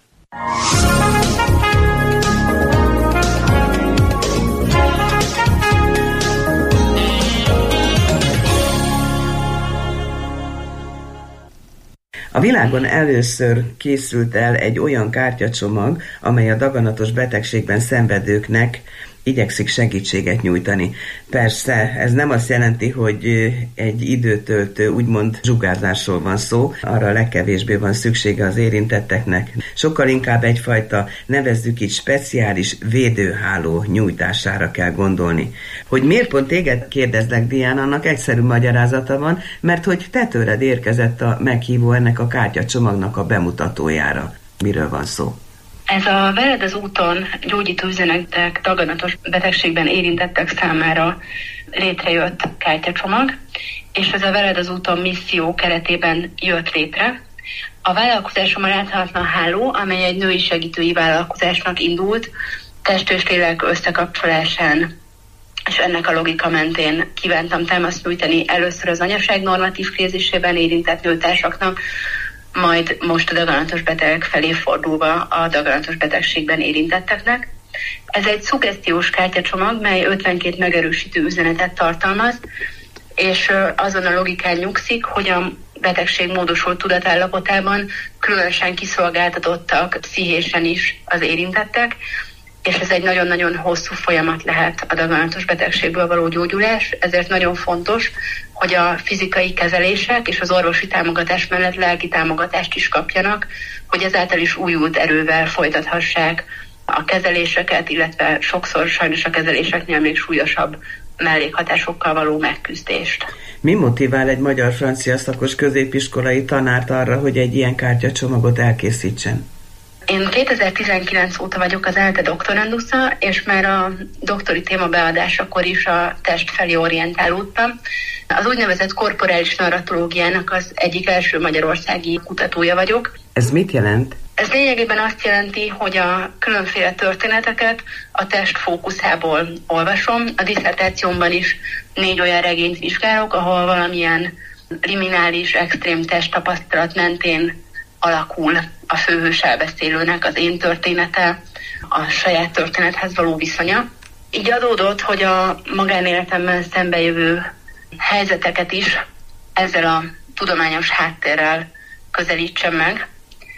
A világon először készült el egy olyan kártyacsomag, amely a daganatos betegségben szenvedőknek igyekszik segítséget nyújtani. Persze ez nem azt jelenti, hogy egy időtöltő, úgymond zsugárzásról van szó, arra legkevésbé van szüksége az érintetteknek. Sokkal inkább egyfajta, nevezzük így, speciális védőháló nyújtására kell gondolni. Hogy miért pont téged kérdezlek, Diana, annak egyszerű magyarázata van, mert hogy te tőled érkezett a meghívó ennek a kártyacsomagnak a bemutatójára. Miről van szó? Ez a Veled az úton gyógyító üzenetek daganatos betegségben érintettek számára létrejött kártyacsomag, és ez a Veled az úton misszió keretében jött létre, A vállalkozásommal láthatatlan háló, amely egy női segítői vállalkozásnak indult, test és lélek összekapcsolásán, és ennek a logika mentén kívántam támaszt nyújtani először az anyaság normatív krízisében érintett nőtársaknak, majd most a daganatos betegek felé fordulva a daganatos betegségben érintetteknek. Ez egy szuggesztiós kártyacsomag, mely ötvenkét megerősítő üzenetet tartalmaz, és azon a logikán nyugszik, hogy a betegség módosult tudatállapotában különösen kiszolgáltatottak pszichésen is az érintettek, és ez egy nagyon-nagyon hosszú folyamat lehet a daganatos betegségből való gyógyulás, ezért nagyon fontos, hogy a fizikai kezelések és az orvosi támogatás mellett lelki támogatást is kapjanak, hogy ezáltal is újult erővel folytathassák a kezeléseket, illetve sokszor sajnos a kezeléseknél még súlyosabb mellékhatásokkal való megküzdést. Mi motivál egy magyar-francia szakos középiskolai tanárt arra, hogy egy ilyen kártyacsomagot elkészítsen? Én kétezer-tizenkilenc óta vagyok az ELTE doktorandusza, és már a doktori téma beadásakor is a test felé orientálódtam. Az úgynevezett korporális narratológiának az egyik első magyarországi kutatója vagyok. Ez mit jelent? Ez lényegében azt jelenti, hogy a különféle történeteket a test fókuszából olvasom. A disszertációmban is négy olyan regényt vizsgálok, ahol valamilyen liminális, extrém testtapasztalat mentén alakul a főhős elbeszélőnek az én története, a saját történethez való viszonya. Így adódott, hogy a magánéletemben szembejövő helyzeteket is ezzel a tudományos háttérrel közelítsem meg,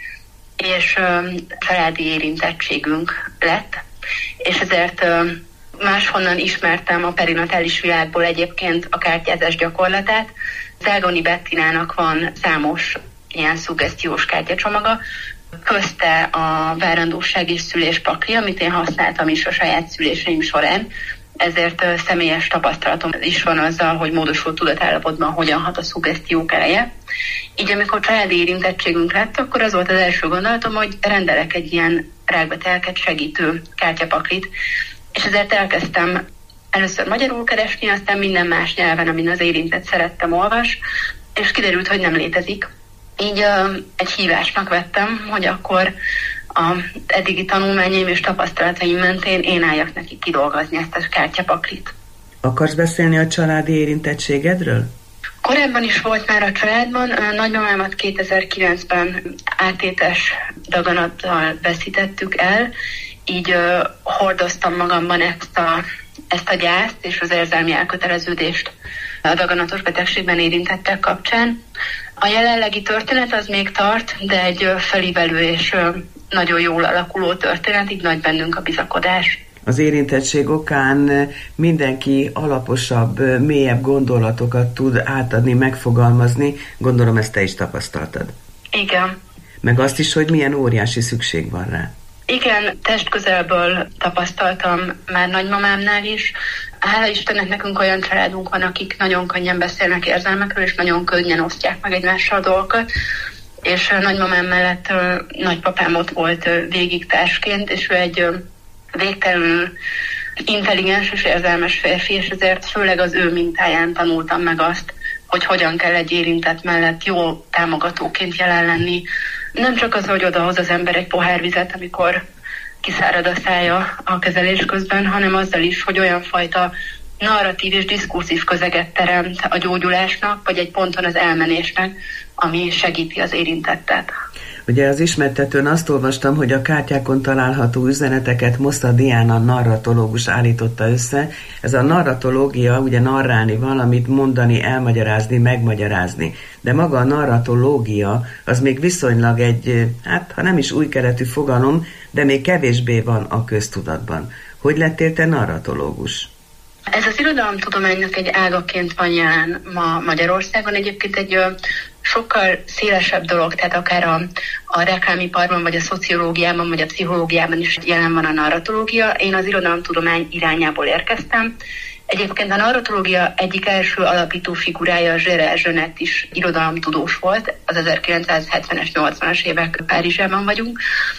és uh, családi érintettségünk lett, és ezért uh, máshonnan ismertem a perinatális világból egyébként a kártyázás gyakorlatát. Zágoni Bettinának van számos ilyen szuggesztiós kártyacsomaga, közte a várandóság és szülés pakli, amit én használtam is a saját szüléseim során, ezért uh, személyes tapasztalatom is van azzal, hogy módosult tudatállapotban hogyan hat a szuggesztiók eleje. Így amikor családi érintettségünk lett, akkor az volt az első gondolatom, hogy rendelek egy ilyen rákbetegeket segítő kártyapaklit, és ezért elkezdtem először magyarul keresni, aztán minden más nyelven, amin az érintett szerettem olvas, és kiderült, hogy nem létezik. Így uh, egy hívásnak vettem, hogy akkor a eddigi tanulmányaim és tapasztalataim mentén én álljak neki kidolgozni ezt a kártyapaklit. Akarsz beszélni a családi érintettségedről? Korábban is volt már a családban. A nagymamámat kétezer-kilencben átétes daganattal veszítettük el, így uh, hordoztam magamban ezt a, ezt a gyászt és az érzelmi elköteleződést a daganatos betegségben érintettek kapcsán. A jelenlegi történet az még tart, de egy uh, felívelő és uh, nagyon jól alakuló történet, így nagy bennünk a bizakodás. Az érintettség okán mindenki alaposabb, mélyebb gondolatokat tud átadni, megfogalmazni. Gondolom, ezt te is tapasztaltad. Igen. Meg azt is, hogy milyen óriási szükség van rá. Igen, testközelből tapasztaltam már nagymamámnál is. Hála Istennek nekünk olyan családunk van, akik nagyon könnyen beszélnek érzelmekről, és nagyon könnyen osztják meg egymással a dolgokat. És nagymamám mellett uh, nagypapám ott volt uh, végig társként, és ő egy uh, végtelenül intelligens és érzelmes férfi, és ezért főleg az ő mintáján tanultam meg azt, hogy hogyan kell egy érintett mellett jó támogatóként jelen lenni. Nem csak az, hogy odahoz az ember egy pohár vizet, amikor kiszárad a szája a kezelés közben, hanem azzal is, hogy olyan fajta narratív és diszkurzív közeget teremt a gyógyulásnak, vagy egy ponton az elmenésnek, ami segíti az érintettet. Ugye az ismertetőn azt olvastam, hogy a kártyákon található üzeneteket Moszta Diana narratológus állította össze. Ez a narratológia, ugye narrálni valamit, mondani, elmagyarázni, megmagyarázni. De maga a narratológia az még viszonylag egy, hát ha nem is új keletű fogalom, de még kevésbé van a köztudatban. Hogy lettél te narratológus? Ez az irodalomtudománynak egy ágaként van jelen ma Magyarországon. Egyébként egy ö, sokkal szélesebb dolog, tehát akár a, a reklámiparban, vagy a szociológiában, vagy a pszichológiában is jelen van a narratológia. Én az irodalomtudomány irányából érkeztem. Egyébként a narratológia egyik első alapító figurája, Gérard Genette is irodalomtudós volt. Az ezerkilencszázhetvenes, nyolcvanas évek Párizsában vagyunk.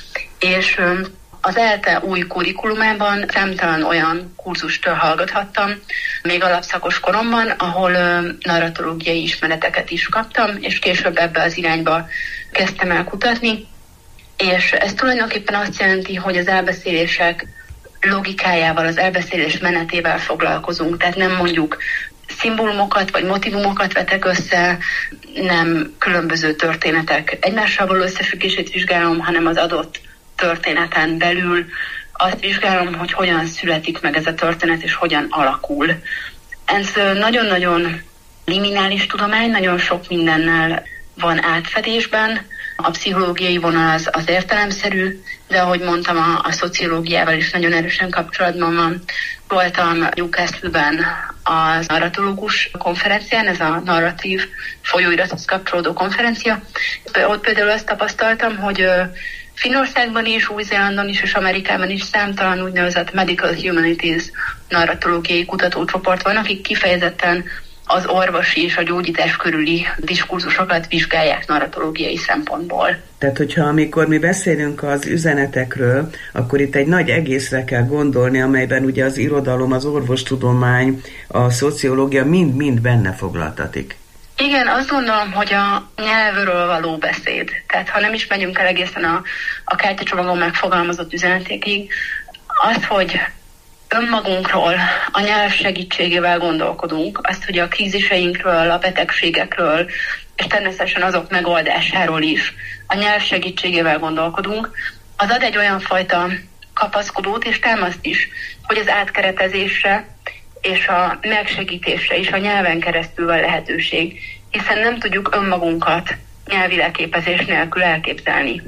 És ö, az ELTE új kurikulumában számtalan olyan kurzust hallgathattam, még alapszakos koromban, ahol narratológiai ismereteket is kaptam, és később ebbe az irányba kezdtem el kutatni, és ez tulajdonképpen azt jelenti, hogy az elbeszélések logikájával, az elbeszélés menetével foglalkozunk, tehát nem mondjuk szimbólumokat vagy motivumokat vetek össze, nem különböző történetek egymással való összefüggését vizsgálom, hanem az adott történeten belül azt vizsgálom, hogy hogyan születik meg ez a történet, és hogyan alakul. Ez nagyon-nagyon liminális tudomány, nagyon sok mindennel van átfedésben. A pszichológiai vonal az, az értelemszerű, de ahogy mondtam, a, a szociológiával is nagyon erősen kapcsolatban van. Voltam Newcastle-ben az narratológus konferencián, ez a narratív folyóirathoz kapcsolódó konferencia. Ott például azt tapasztaltam, hogy Finnországban is, Új-Zélandon is és Amerikában is számtalan úgynevezett medical humanities narratológiai kutatócsoport van, akik kifejezetten az orvosi és a gyógyítás körüli diskurzusokat vizsgálják narratológiai szempontból. Tehát, hogyha amikor mi beszélünk az üzenetekről, akkor itt egy nagy egészre kell gondolni, amelyben ugye az irodalom, az orvostudomány, a szociológia mind-mind benne foglaltatik. Igen, azt gondolom, hogy a nyelvről való beszéd, tehát ha nem is megyünk el egészen a, a kártyacsomagon megfogalmazott üzenetekig, az, hogy önmagunkról, a nyelv segítségével gondolkodunk, azt, hogy a kríziseinkről, a betegségekről, és természetesen azok megoldásáról is a nyelv segítségével gondolkodunk, az ad egy olyan fajta kapaszkodót és támaszt is, hogy az átkeretezésre és a megsegítésre is a nyelven keresztül van lehetőség, hiszen nem tudjuk önmagunkat nyelvi leképezés nélkül elképzelni.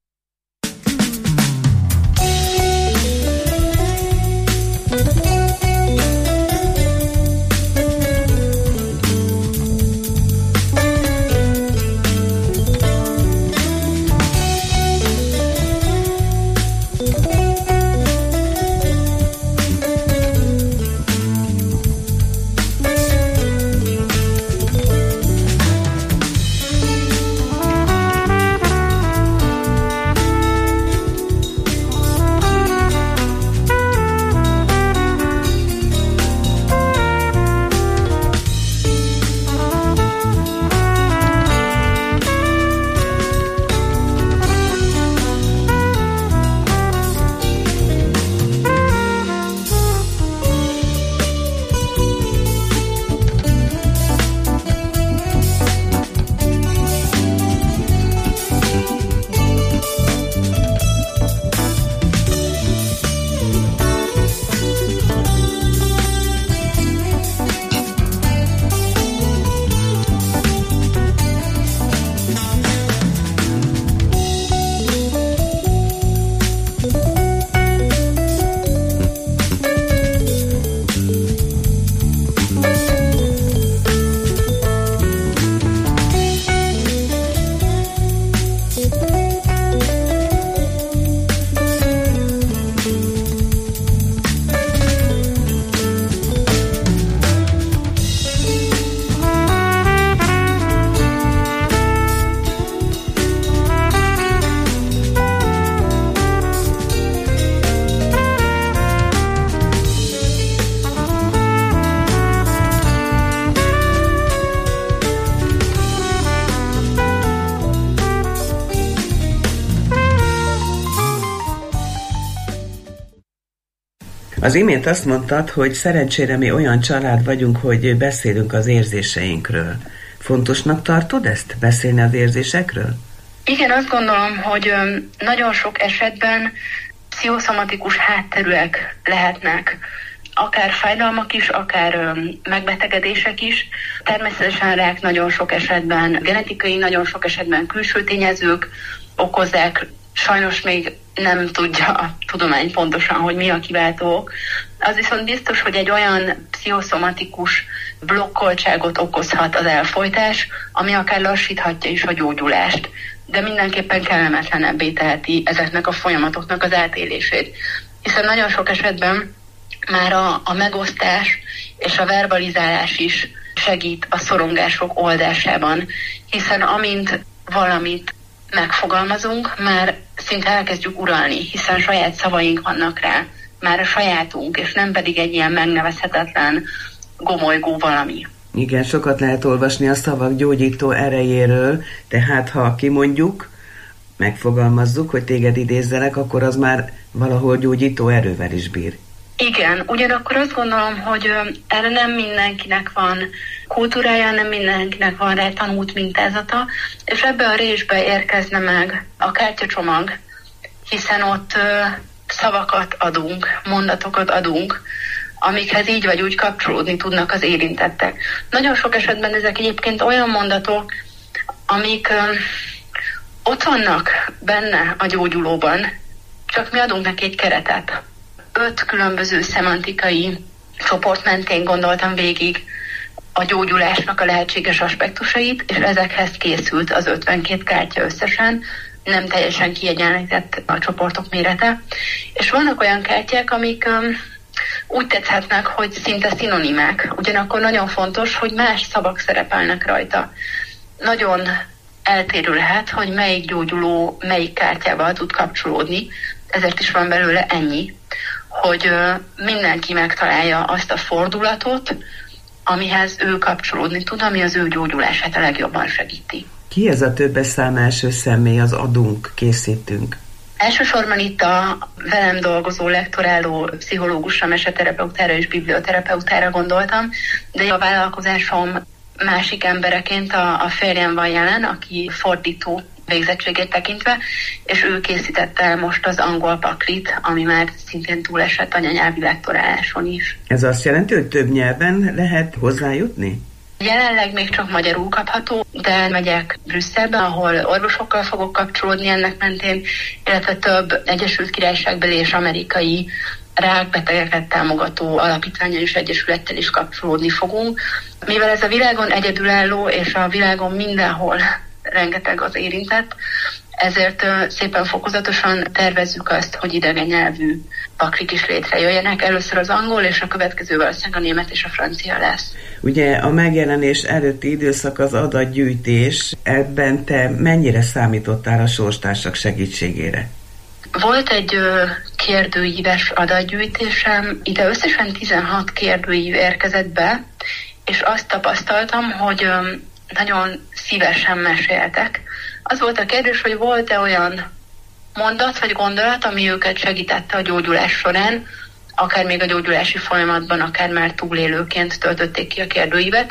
Az imént azt mondtad, hogy szerencsére mi olyan család vagyunk, hogy beszélünk az érzéseinkről. Fontosnak tartod ezt, beszélni az érzésekről? Igen, azt gondolom, hogy nagyon sok esetben pszichoszomatikus hátterűek lehetnek. Akár fájdalmak is, akár megbetegedések is. Természetesen rák nagyon sok esetben genetikai, nagyon sok esetben külső tényezők okozzák. Sajnos még nem tudja a tudomány pontosan, hogy mi a kiváltó. Az viszont biztos, hogy egy olyan pszichoszomatikus blokkoltságot okozhat az elfojtás, ami akár lassíthatja is a gyógyulást, de mindenképpen kellemetlenebbé teheti ezeknek a folyamatoknak az átélését. Hiszen nagyon sok esetben már a, a megosztás és a verbalizálás is segít a szorongások oldásában, hiszen amint valamit megfogalmazunk, már szinte elkezdjük uralni, hiszen saját szavaink vannak rá, már a sajátunk, és nem pedig egy ilyen megnevezhetetlen, gomolygó valami. Igen, sokat lehet olvasni a szavak gyógyító erejéről, tehát ha kimondjuk, megfogalmazzuk, hogy téged idézzelek, akkor az már valahol gyógyító erővel is bír. Igen, ugyanakkor azt gondolom, hogy erre nem mindenkinek van kultúrája, nem mindenkinek van rá tanult mintázata, és ebbe a részbe érkezne meg a kártyacsomag, hiszen ott szavakat adunk, mondatokat adunk, amikhez így vagy úgy kapcsolódni tudnak az érintettek. Nagyon sok esetben ezek egyébként olyan mondatok, amik ott vannak benne a gyógyulóban, csak mi adunk neki egy keretet. Öt különböző szemantikai csoport mentén gondoltam végig a gyógyulásnak a lehetséges aspektusait, és ezekhez készült az ötvenkét kártya összesen, nem teljesen kiegyenlített a csoportok mérete. És vannak olyan kártyák, amik um, úgy tetszhetnek, hogy szinte szinonimák. Ugyanakkor nagyon fontos, hogy más szavak szerepelnek rajta. Nagyon eltérő lehet, hogy melyik gyógyuló melyik kártyával tud kapcsolódni, ezért is van belőle ennyi, hogy mindenki megtalálja azt a fordulatot, amihez ő kapcsolódni tud, ami az ő gyógyulását a legjobban segíti. Ki ez a többes szám első személy, az adunk, készítünk? Elsősorban itt a velem dolgozó, lektoráló pszichológusra, meseterapeutára és biblioterapeutára gondoltam, de a vállalkozásom másik embereként a, a férjem van jelen, aki fordító végzettségét tekintve, és ő készítette el most az angol paklit, ami már szintén túlesett anyanyelvi lektoráláson is. Ez azt jelenti, hogy több nyelven lehet hozzájutni? Jelenleg még csak magyarul kapható, de megyek Brüsszelbe, ahol orvosokkal fogok kapcsolódni ennek mentén, illetve több Egyesült Királyságbeli és amerikai rákbetegeket támogató alapítvánnyal és egyesülettel is kapcsolódni fogunk. Mivel ez a világon egyedülálló, és a világon mindenhol rengeteg az érintett, ezért szépen fokozatosan tervezzük azt, hogy idegen nyelvű paklik is létrejöjjenek. Először az angol, és a következő valószínűleg a német és a francia lesz. Ugye a megjelenés előtti időszak az adatgyűjtés, ebben te mennyire számítottál a sorstársak segítségére? Volt egy ö, kérdőíves adatgyűjtésem, ide összesen tizenhat kérdőív érkezett be, és azt tapasztaltam, hogy ö, nagyon szívesen meséltek. Az volt a kérdés, hogy volt-e olyan mondat vagy gondolat, ami őket segítette a gyógyulás során, akár még a gyógyulási folyamatban, akár már túlélőként töltötték ki a kérdőívet.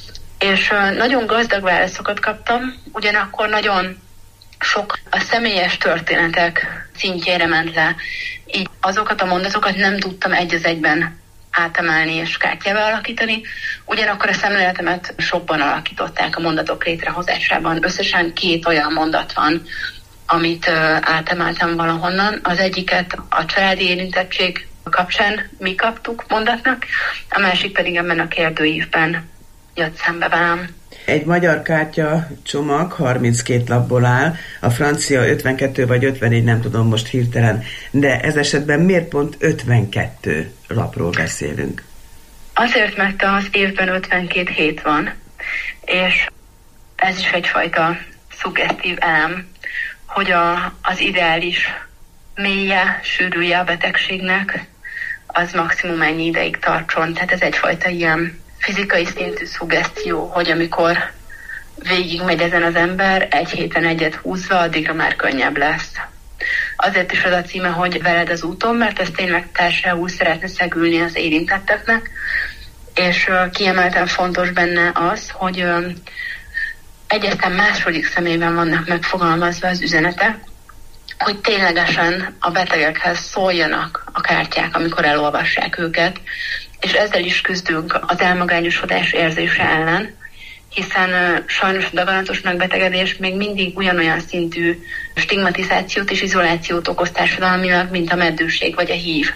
És ö, nagyon gazdag válaszokat kaptam, ugyanakkor nagyon sok a személyes történetek szintjére ment le. Így azokat a mondatokat nem tudtam egy az egyben átemelni és kártyába alakítani, ugyanakkor a szemléletemet sokban alakították a mondatok létrehozásában. Összesen két olyan mondat van, amit uh, átemeltem valahonnan. Az egyiket a családi érintettség kapcsán mi kaptuk mondatnak, a másik pedig ebben a kérdőívben jött szembe velem. Egy magyar kártya csomag harminckét lapból áll, a francia ötvenkettő vagy ötvennégy, nem tudom most hirtelen, de ez esetben miért pont ötvenkettő lapról beszélünk? Azért, mert az évben ötvenkét hét van, és ez is egyfajta szuggesztív elem, hogy a, az ideális mélye, sűrűje a betegségnek, az maximum ennyi ideig tartson. Tehát ez egyfajta ilyen fizikai szintű szuggesztió, hogy amikor végig megy ezen az ember, egy héten egyet húzva, addigra már könnyebb lesz. Azért is az a címe, hogy veled az úton, mert ez tényleg társául szeretne szegülni az érintetteknek, és uh, kiemelten fontos benne az, hogy uh, egyáltalán második személyben vannak megfogalmazva az üzenetek, hogy ténylegesen a betegekhez szóljanak a kártyák, amikor elolvassák őket, és ezzel is küzdünk az elmagányosodás érzése ellen, hiszen uh, sajnos a daganatos megbetegedés még mindig ugyanolyan szintű stigmatizációt és izolációt okoz társadalmilag, mint a meddőség vagy a hív.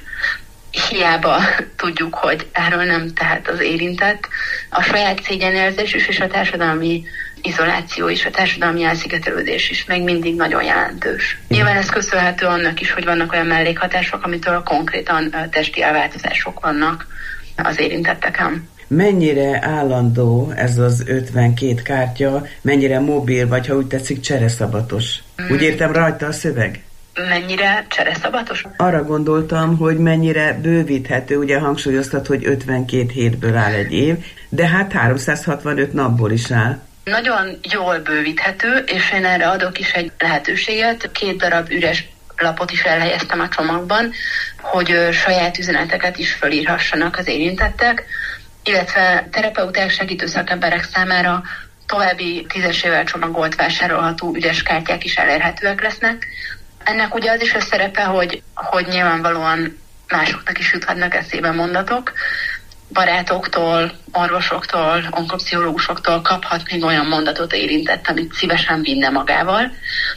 Hiába tudjuk, hogy erről nem tehet az érintett. A saját szégyenérzés is, és a társadalmi izoláció is, a társadalmi elszigetelődés is még mindig nagyon jelentős. Nyilván ez köszönhető annak is, hogy vannak olyan mellékhatások, amitől konkrétan uh, testi elváltozások vannak az érintetteken. Mennyire állandó ez az ötvenkét kártya, mennyire mobil, vagy ha úgy tetszik, csereszabatos? Mm. Úgy értem, rajta a szöveg? mennyire csereszabatos? Arra gondoltam, hogy mennyire bővíthető, ugye hangsúlyoztat, hogy ötvenkét hétből áll egy év, de hát háromszázhatvanöt napból is áll. Nagyon jól bővíthető, és én erre adok is egy lehetőséget. Két darab üres lapot is elhelyeztem a csomagban, hogy saját üzeneteket is fölírhassanak az érintettek, illetve terapeuták segítő szakemberek számára további tízesével csomagolt vásárolható üres kártyák is elérhetőek lesznek. Ennek ugye az is a szerepe, hogy, hogy nyilvánvalóan másoknak is juthatnak eszébe mondatok, barátoktól, orvosoktól, onkopszichológusoktól kaphat még olyan mondatot érintett, amit szívesen vinne magával.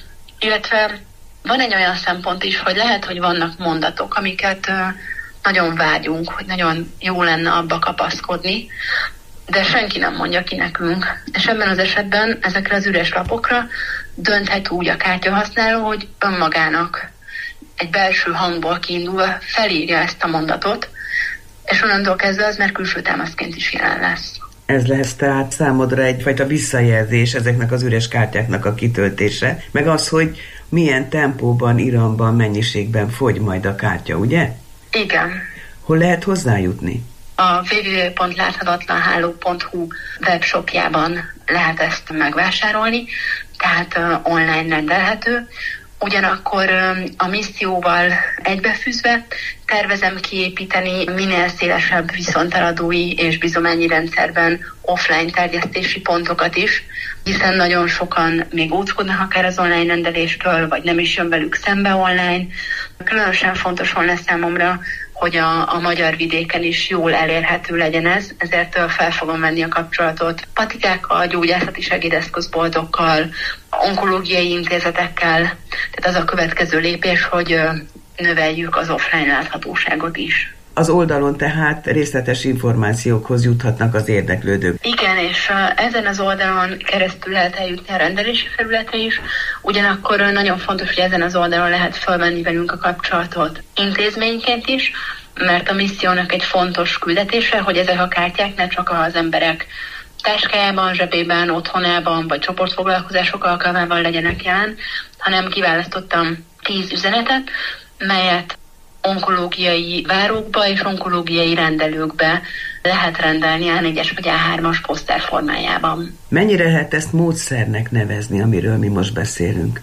Illetve van egy olyan szempont is, hogy lehet, hogy vannak mondatok, amiket nagyon vágyunk, hogy nagyon jó lenne abba kapaszkodni, de senki nem mondja ki nekünk. És ebben az esetben ezekre az üres lapokra dönthet úgy a kártyahasználó, hogy önmagának egy belső hangból kiindulva felírja ezt a mondatot, és onnantól kezdve az már külső támaszként is jelen lesz. Ez lesz tehát számodra egyfajta visszajelzés ezeknek az üres kártyáknak a kitöltése, meg az, hogy milyen tempóban, iramban, mennyiségben fogy majd a kártya, ugye? Igen. Hol lehet hozzájutni? A double-u double-u double-u pont láthatatlanháló pont hu webshopjában lehet ezt megvásárolni, tehát uh, online rendelhető. Ugyanakkor uh, a misszióval egybefűzve tervezem kiépíteni minél szélesebb viszonteladói és bizományi rendszerben offline terjesztési pontokat is, hiszen nagyon sokan még óckodnak akár az online rendeléstől, vagy nem is jön velük szembe online. Különösen fontos volna számomra, hogy a, a magyar vidéken is jól elérhető legyen ez, ezért fel fogom venni a kapcsolatot patikákkal, gyógyászati segédeszközboltokkal, onkológiai intézetekkel, tehát az a következő lépés, hogy növeljük az offline láthatóságot is. Az oldalon tehát részletes információkhoz juthatnak az érdeklődők. Igen, és ezen az oldalon keresztül lehet eljutni a rendelési felületre is, ugyanakkor nagyon fontos, hogy ezen az oldalon lehet felvenni velünk a kapcsolatot intézményként is, mert a missziónak egy fontos küldetése, hogy ezek a kártyák ne csak az emberek táskájában, zsebében, otthonában vagy csoportfoglalkozások alkalmával legyenek jelen, hanem kiválasztottam tíz üzenetet, melyet onkológiai várókba és onkológiai rendelőkbe lehet rendelni á négyes vagy á hármas poszter formájában. Mennyire lehet ezt módszernek nevezni, amiről mi most beszélünk?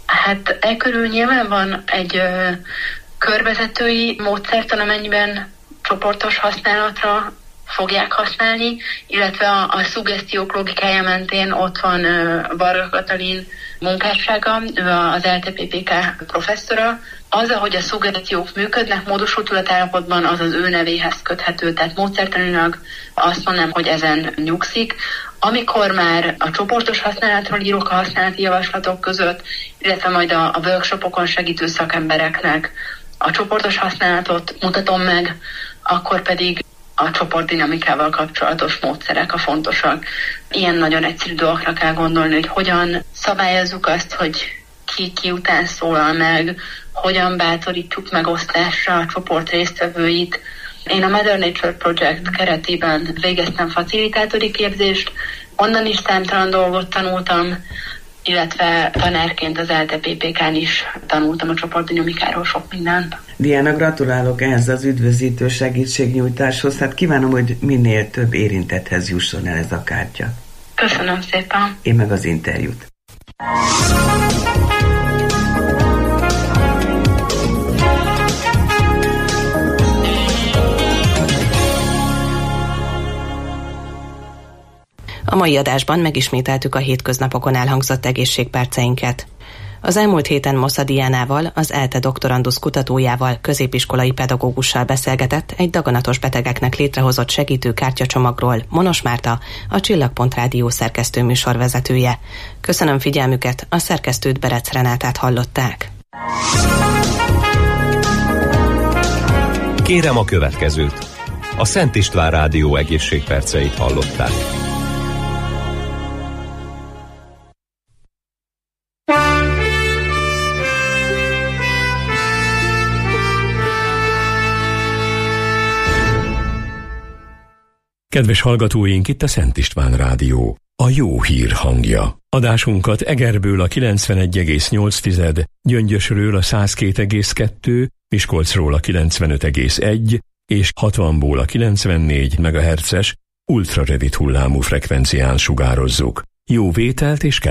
Hát e körül nyilván van egy ö, körvezetői módszertan, amennyiben csoportos használatra fogják használni, illetve a, a szuggesztiók logikája mentén ott van ö, Varga Katalin munkássága, ő az el té pé pé ká professzora. Az, ahogy a szuggesztiók működnek módosult tudatállapotban, az az ő nevéhez köthető, tehát módszertanilag azt mondanám, hogy ezen nyugszik. Amikor már a csoportos használatról írok a használati javaslatok között, illetve majd a, a workshopokon segítő szakembereknek a csoportos használatot mutatom meg, akkor pedig a csoportdinamikával kapcsolatos módszerek a fontosak. Ilyen nagyon egyszerű dolgokra kell gondolni, hogy hogyan szabályozzuk azt, hogy ki, ki után szólal meg, hogyan bátorítsuk megosztásra a csoport résztvevőit. Én a Mother Nature Project keretében végeztem facilitátori képzést, onnan is számtalan dolgot tanultam, illetve tanárként az el té pé pé kán is tanultam a csoportdinamikáról sok mindent. Diana, gratulálok ehhez az üdvözítő segítségnyújtáshoz. Hát kívánom, hogy minél több érintetthez jusson el ez a kártya. Köszönöm szépen. Én meg az interjút. A mai adásban megismételtük a hétköznapokon elhangzott egészségperceinket. Az elmúlt héten Mosza Diánával, az ELTE doktorandusz kutatójával, középiskolai pedagógussal beszélgetett egy daganatos betegeknek létrehozott segítő kártyacsomagról Monos Márta, a Csillagpont Rádió szerkesztő műsorvezetője. Köszönöm figyelmüket, a szerkesztőt Berec Renátát hallották. Kérem a következőt. A Szent István Rádió egészségperceit hallották. Kedves hallgatóink, itt a Szent István Rádió. a jó hír hangja. Adásunkat Egerből a kilencvenegy egész nyolc, Gyöngyösről a száz két egész kettő, Miskolcról a kilencvenöt egész egy és hatvanból a kilencvennégy megahertzes ultrarövid hullámú frekvencián sugározzuk. Jó vételt és